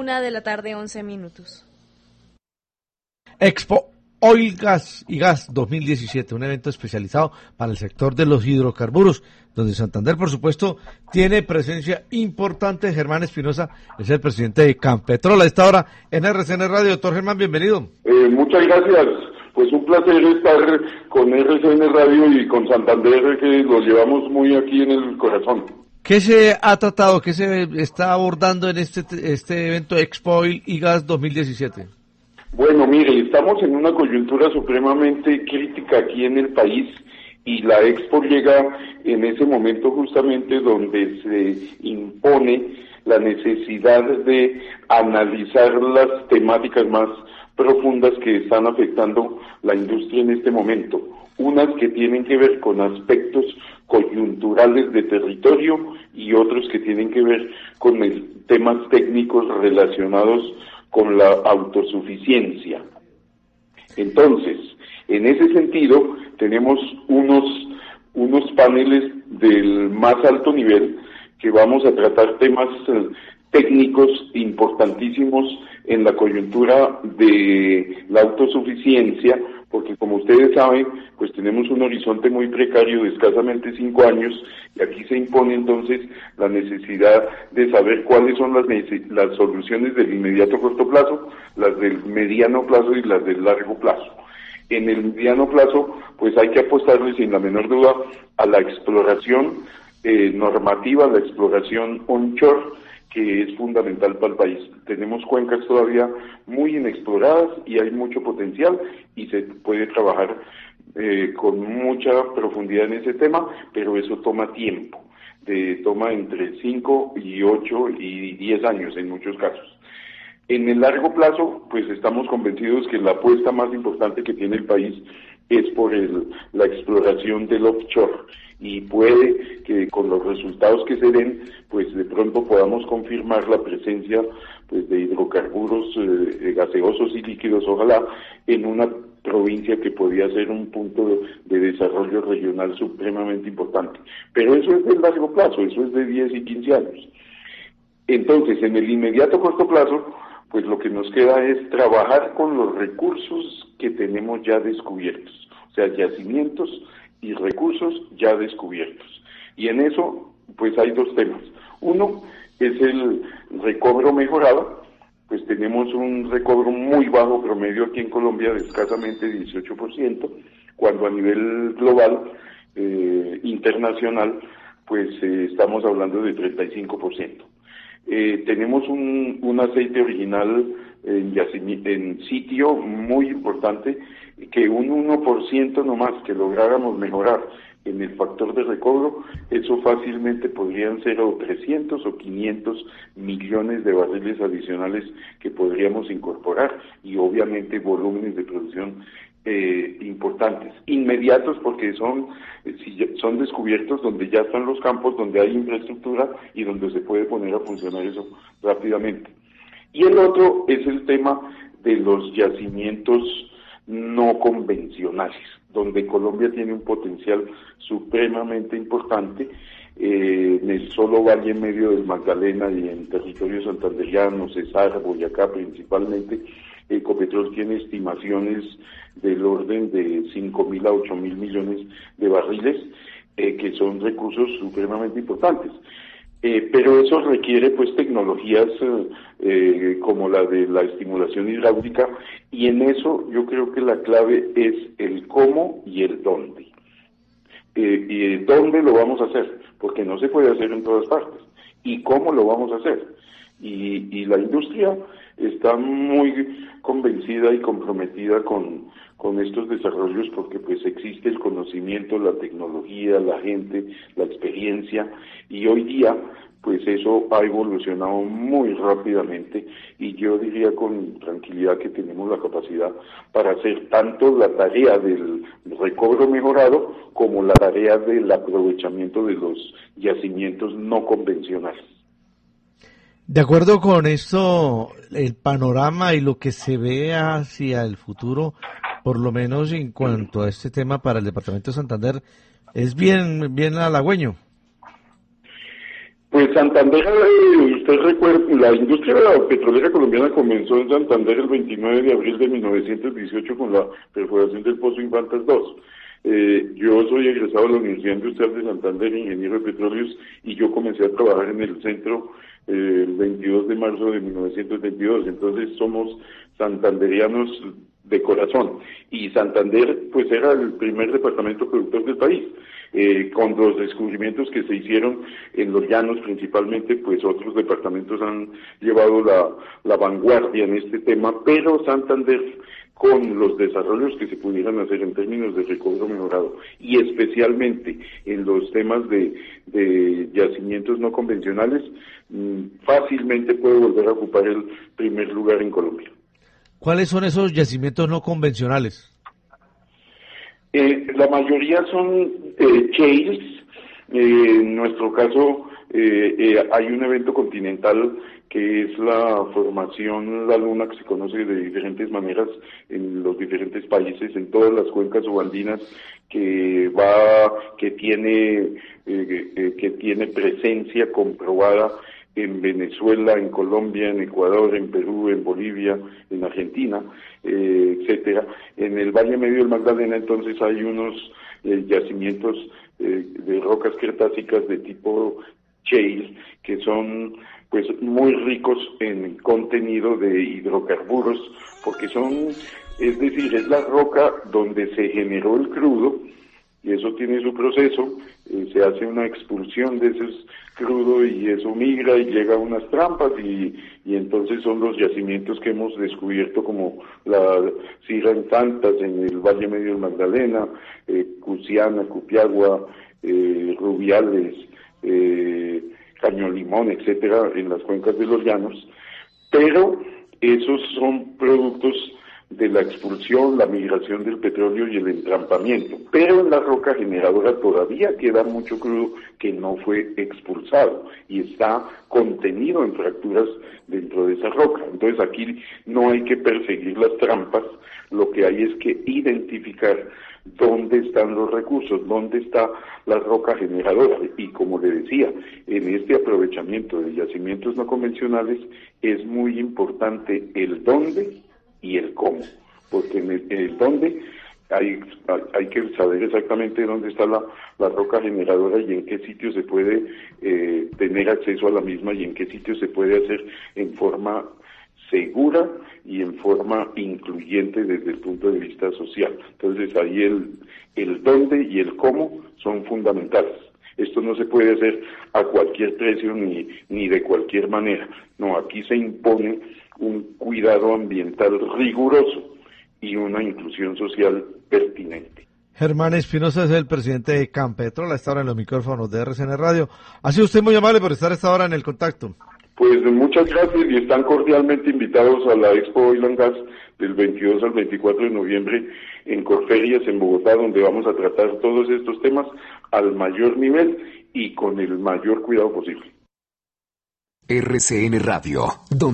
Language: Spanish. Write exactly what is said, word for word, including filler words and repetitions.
Una de la tarde, once minutos. Expo Oil, Gas y Gas dos mil diecisiete, un evento especializado para el sector de los hidrocarburos, donde Santander, por supuesto, tiene presencia importante. Germán Espinosa es el presidente de Campetrol a esta hora en R C N Radio. Doctor Germán, bienvenido. Eh, muchas gracias. Pues un placer estar con R C N Radio y con Santander, que lo llevamos muy aquí en el corazón. ¿Qué se ha tratado, qué se está abordando en este este evento Expo Oil y Gas dos mil diecisiete? Bueno, mire, estamos en una coyuntura supremamente crítica aquí en el país y la Expo llega en ese momento justamente donde se impone la necesidad de analizar las temáticas más profundas que están afectando la industria en este momento. Unas que tienen que ver con aspectos coyunturales de territorio y otros que tienen que ver con el, temas técnicos relacionados con la autosuficiencia. Entonces, en ese sentido, tenemos unos, unos paneles del más alto nivel que vamos a tratar temas eh, técnicos importantísimos en la coyuntura de la autosuficiencia, porque como ustedes saben, pues tenemos un horizonte muy precario de escasamente cinco años, y aquí se impone entonces la necesidad de saber cuáles son las, las soluciones del inmediato corto plazo, las del mediano plazo y las del largo plazo. En el mediano plazo, pues hay que apostarle sin la menor duda a la exploración eh, normativa, la exploración onshore, que es fundamental para el país. Tenemos cuencas todavía muy inexploradas y hay mucho potencial y se puede trabajar eh, con mucha profundidad en ese tema, pero eso toma tiempo, de, toma entre cinco y ocho y diez años en muchos casos. En el largo plazo, pues estamos convencidos que la apuesta más importante que tiene el país es por el, la exploración del offshore, y puede que con los resultados que se den, pues de pronto podamos confirmar la presencia pues de hidrocarburos eh, gaseosos y líquidos, ojalá, en una provincia que podría ser un punto de, de desarrollo regional supremamente importante. Pero eso es de largo plazo, eso es de diez y quince años. Entonces, en el inmediato corto plazo, pues lo que nos queda es trabajar con los recursos que tenemos ya descubiertos, o sea, yacimientos y recursos ya descubiertos. Y en eso, pues hay dos temas. Uno es el recobro mejorado, pues tenemos un recobro muy bajo promedio aquí en Colombia de escasamente dieciocho por ciento, cuando a nivel global, eh, internacional, pues eh, estamos hablando de treinta y cinco por ciento. Eh, tenemos un, un aceite original en, en sitio muy importante, que un uno por ciento nomás que lográramos mejorar en el factor de recobro, eso fácilmente podrían ser o trescientos o quinientos millones de barriles adicionales que podríamos incorporar, y obviamente volúmenes de producción eh, importantes, inmediatos, porque son, eh, son descubiertos donde ya están los campos, donde hay infraestructura y donde se puede poner a funcionar eso rápidamente. Y el otro es el tema de los yacimientos no convencionales, donde Colombia tiene un potencial supremamente importante, eh, en el solo Valle Medio del Magdalena y en territorio santanderiano, Cesar, Boyacá principalmente. Ecopetrol tiene estimaciones del orden de cinco mil a ocho mil millones de barriles, eh, que son recursos supremamente importantes. Eh, pero eso requiere pues tecnologías eh, eh, como la de la estimulación hidráulica, y en eso yo creo que la clave es el cómo y el dónde. Eh, y el dónde lo vamos a hacer, porque no se puede hacer en todas partes, y cómo lo vamos a hacer. Y, y la industria está muy convencida y comprometida con, con estos desarrollos, porque pues existe el conocimiento, la tecnología, la gente, la experiencia, y hoy día pues eso ha evolucionado muy rápidamente, y yo diría con tranquilidad que tenemos la capacidad para hacer tanto la tarea del recobro mejorado como la tarea del aprovechamiento de los yacimientos no convencionales. De acuerdo con esto, el panorama y lo que se ve hacia el futuro, por lo menos en cuanto a este tema para el departamento de Santander, es bien, bien halagüeño. Pues Santander, eh, usted recuerda, la industria petrolera colombiana comenzó en Santander el veintinueve de abril de mil novecientos dieciocho con la perforación del Pozo Infantas dos. Eh, yo soy egresado de la Universidad Industrial de Santander, ingeniero de petróleos, y yo comencé a trabajar en el centro eh, el veintidós de marzo de mil novecientos veintidós. Entonces somos santanderianos de corazón. Y Santander, pues, era el primer departamento productor del país. Eh, con los descubrimientos que se hicieron en los llanos principalmente, pues otros departamentos han llevado la, la vanguardia en este tema, pero Santander, con los desarrollos que se pudieran hacer en términos de recobro mejorado y especialmente en los temas de, de yacimientos no convencionales, mmm, fácilmente puede volver a ocupar el primer lugar en Colombia. ¿Cuáles son esos yacimientos no convencionales? Eh, la mayoría son eh, shales. Eh, en nuestro caso eh, eh, hay un evento continental que es la formación La Luna, que se conoce de diferentes maneras en los diferentes países, en todas las cuencas subandinas, que va, que tiene, eh, eh, que tiene presencia comprobada en Venezuela, en Colombia, en Ecuador, en Perú, en Bolivia, en Argentina, eh, etcétera. En el Valle Medio del Magdalena, entonces, hay unos eh, yacimientos eh, de rocas cretácicas de tipo shale, que son, pues, muy ricos en contenido de hidrocarburos, porque son, es decir, es la roca donde se generó el crudo, y eso tiene su proceso, eh, se hace una expulsión de ese crudo y eso migra y llega a unas trampas y, y entonces son los yacimientos que hemos descubierto, como la Sierra Infantas en el Valle Medio del Magdalena, eh, Cusiana, Cupiagua, eh, Rubiales, eh, Caño Limón, etcétera, en las cuencas de los llanos, pero esos son productos de la expulsión, la migración del petróleo y el entrampamiento. Pero en la roca generadora todavía queda mucho crudo que no fue expulsado y está contenido en fracturas dentro de esa roca. Entonces aquí no hay que perseguir las trampas, lo que hay es que identificar dónde están los recursos, dónde está la roca generadora. Y como le decía, en este aprovechamiento de yacimientos no convencionales es muy importante el dónde y el cómo, porque en el, en el dónde hay, hay que saber exactamente dónde está la, la roca generadora y en qué sitio se puede eh, tener acceso a la misma y en qué sitio se puede hacer en forma segura y en forma incluyente desde el punto de vista social. Entonces ahí el, el dónde y el cómo son fundamentales. Esto no se puede hacer a cualquier precio ni, ni de cualquier manera. No, aquí se impone un cuidado ambiental riguroso y una inclusión social pertinente. Germán Espinosa es el presidente de Campetrol, a esta hora en los micrófonos de R C N Radio. Ha sido usted muy amable por estar a esta hora en el contacto. Pues muchas gracias y están cordialmente invitados a la Expo Oil and Gas del veintidós al veinticuatro de noviembre en Corferias, en Bogotá, donde vamos a tratar todos estos temas al mayor nivel y con el mayor cuidado posible. R C N Radio.